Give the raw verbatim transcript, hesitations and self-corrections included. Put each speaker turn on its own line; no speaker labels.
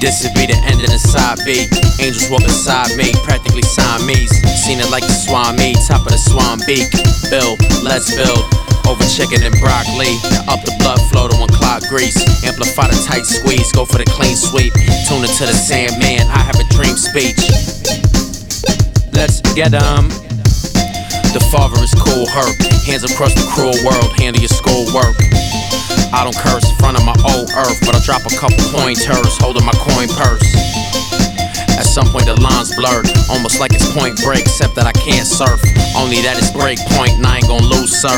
This would be the end of the side B. Angels walk beside me, practically Siamese. Seen it like the Swami, top of the Swan beak. Build, let's build. Over chicken and broccoli. Up the blood flow to unclog grease. Amplify the tight squeeze, go for the clean sweep. Tune into the Sandman, I have a dream speech. Let's get 'em. The father is cool, hurt. Hands across the cruel world, handle your schoolwork. I don't curse in front of my old earth, but I'll drop a couple pointers, holding my coin purse. At some point the line's blurred, almost like it's point break, except that I can't surf. Only that it's break point, and I ain't gon' lose, sir.